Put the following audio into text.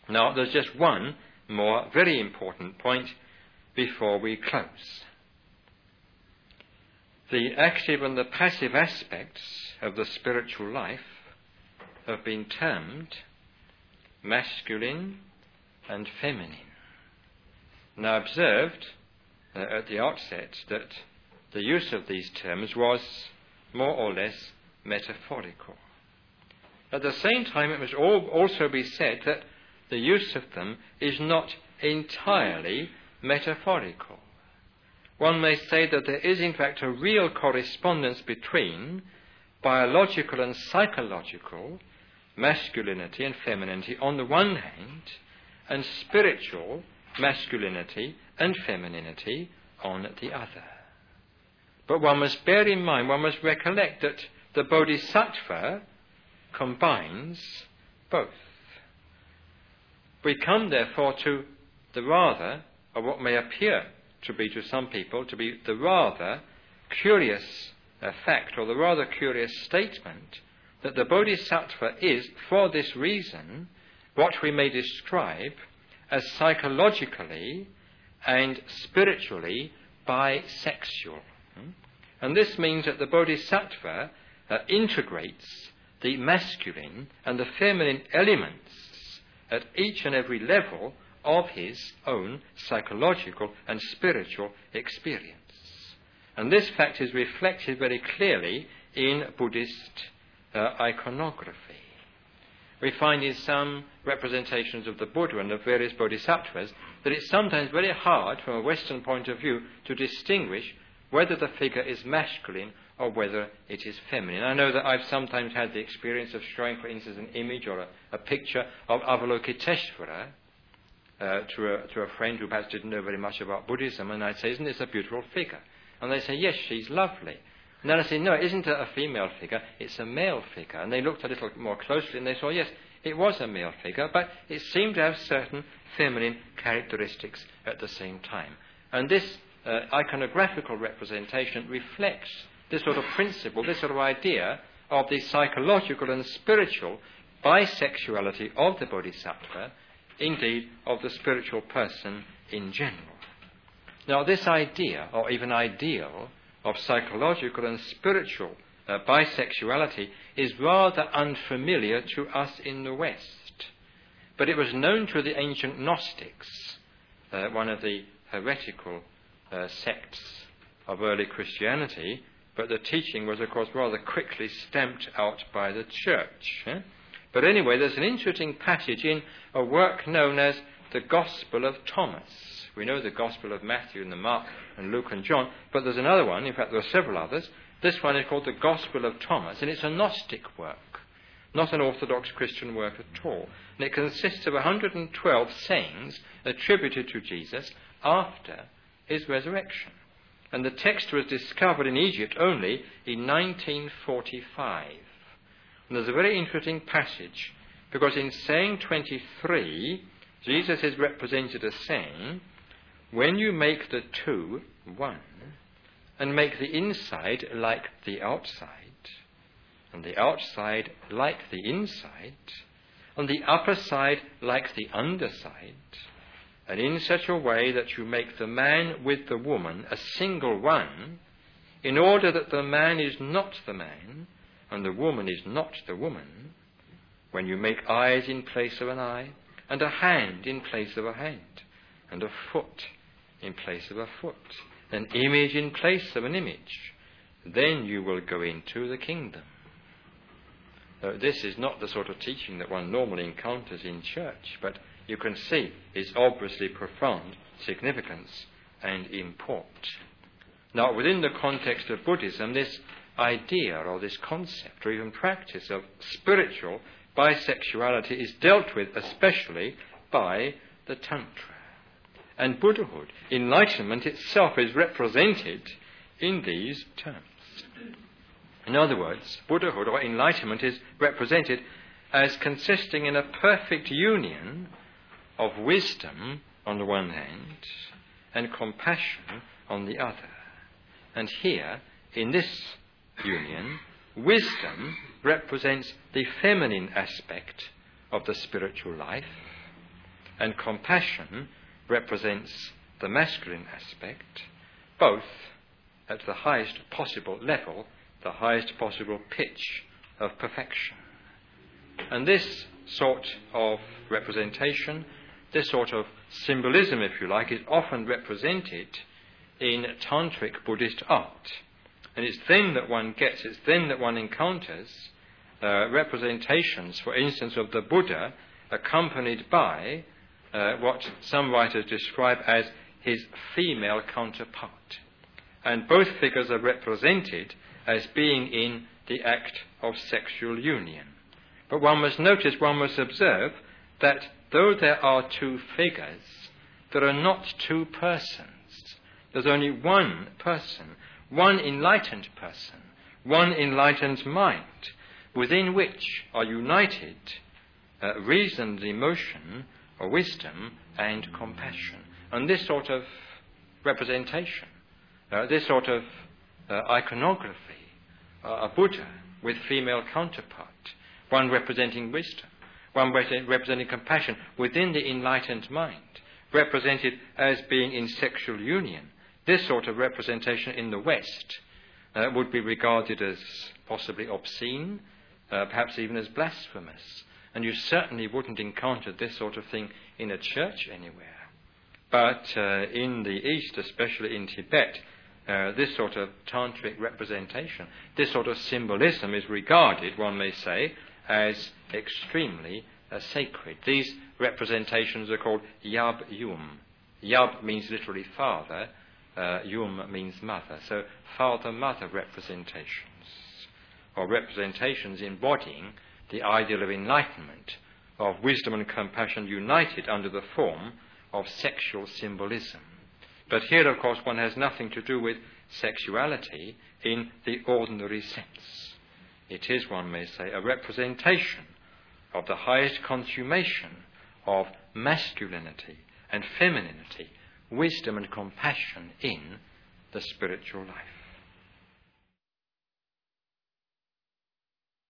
Now, there's just one more very important point before we close. The active and the passive aspects of the spiritual life have been termed masculine and feminine. Now, observed at the outset that the use of these terms was more or less metaphorical. At the same time, it must also be said that the use of them is not entirely metaphorical. One may say that there is in fact a real correspondence between biological and psychological masculinity and femininity on the one hand, and spiritual masculinity and femininity on the other. But one must bear in mind, one must recollect that the Bodhisattva combines both. We come therefore to the rather, or what may appear to be to some people, to be the rather curious fact, or the rather curious statement, that the Bodhisattva is, for this reason, what we may describe as psychologically and spiritually bisexual. And this means that the Bodhisattva integrates the masculine and the feminine elements at each and every level of his own psychological and spiritual experience. And this fact is reflected very clearly in Buddhist iconography. We find in some representations of the Buddha and of various bodhisattvas that it's sometimes very hard from a Western point of view to distinguish whether the figure is masculine or whether it is feminine. I know that I've sometimes had the experience of showing, for instance, an image or a picture of Avalokiteshvara to a friend who perhaps didn't know very much about Buddhism, and I'd say, isn't this a beautiful figure? And they say, yes, she's lovely. And then I say, no, it isn't a female figure, it's a male figure. And they looked a little more closely and they saw, yes, it was a male figure, but it seemed to have certain feminine characteristics at the same time. And this iconographical representation reflects this sort of principle, this sort of idea of the psychological and spiritual bisexuality of the Bodhisattva, indeed of the spiritual person in general. Now, this idea, or even ideal, of psychological and spiritual bisexuality is rather unfamiliar to us in the West. But it was known to the ancient Gnostics, one of the heretical sects of early Christianity, but the teaching was, of course, rather quickly stamped out by the church. But anyway, there's an interesting passage in a work known as the Gospel of Thomas. We know the Gospel of Matthew and the Mark and Luke and John, but there's another one, in fact there are several others. This one is called the Gospel of Thomas, and it's a Gnostic work, not an Orthodox Christian work at all. And it consists of 112 sayings attributed to Jesus after his resurrection. And the text was discovered in Egypt only in 1945. And there's a very interesting passage, because in saying 23, Jesus is represented as saying, when you make the two one, and make the inside like the outside, and the outside like the inside, and the upper side like the underside, and in such a way that you make the man with the woman a single one, in order that the man is not the man, and the woman is not the woman, when you make eyes in place of an eye, and a hand in place of a hand, and a foot in place of a foot, an image in place of an image, then you will go into the kingdom. This is not the sort of teaching that one normally encounters in church, but you can see its obviously profound significance and import. Now, within the context of Buddhism, this idea or this concept or even practice of spiritual bisexuality is dealt with especially by the Tantra. And Buddhahood, enlightenment itself, is represented in these terms. In other words, Buddhahood or enlightenment is represented as consisting in a perfect union of wisdom on the one hand and compassion on the other. And here, in this union, wisdom represents the feminine aspect of the spiritual life, and compassion represents the masculine aspect, both at the highest possible level, the highest possible pitch of perfection. And this sort of representation, this sort of symbolism, if you like, is often represented in Tantric Buddhist art. And it's then that one gets, it's then that one encounters representations, for instance, of the Buddha accompanied by what some writers describe as his female counterpart. And both figures are represented as being in the act of sexual union. But one must notice, one must observe, that though there are two figures, there are not two persons. There's only one person, one enlightened person, one enlightened mind, within which are united reason, emotion, wisdom, and compassion. And this sort of representation, this sort of iconography, a Buddha with female counterpart, one representing wisdom, one representing compassion within the enlightened mind, represented as being in sexual union. This sort of representation in the West would be regarded as possibly obscene, perhaps even as blasphemous. And you certainly wouldn't encounter this sort of thing in a church anywhere. But in the East, especially in Tibet, this sort of tantric representation, this sort of symbolism is regarded, one may say, as extremely sacred. These representations are called Yab Yum. Yab means literally father, Yum means mother. So father-mother representations, or representations embodying the ideal of enlightenment, of wisdom and compassion united under the form of sexual symbolism. But here, of course, one has nothing to do with sexuality in the ordinary sense. It is, one may say, a representation of the highest consummation of masculinity and femininity, wisdom and compassion in the spiritual life.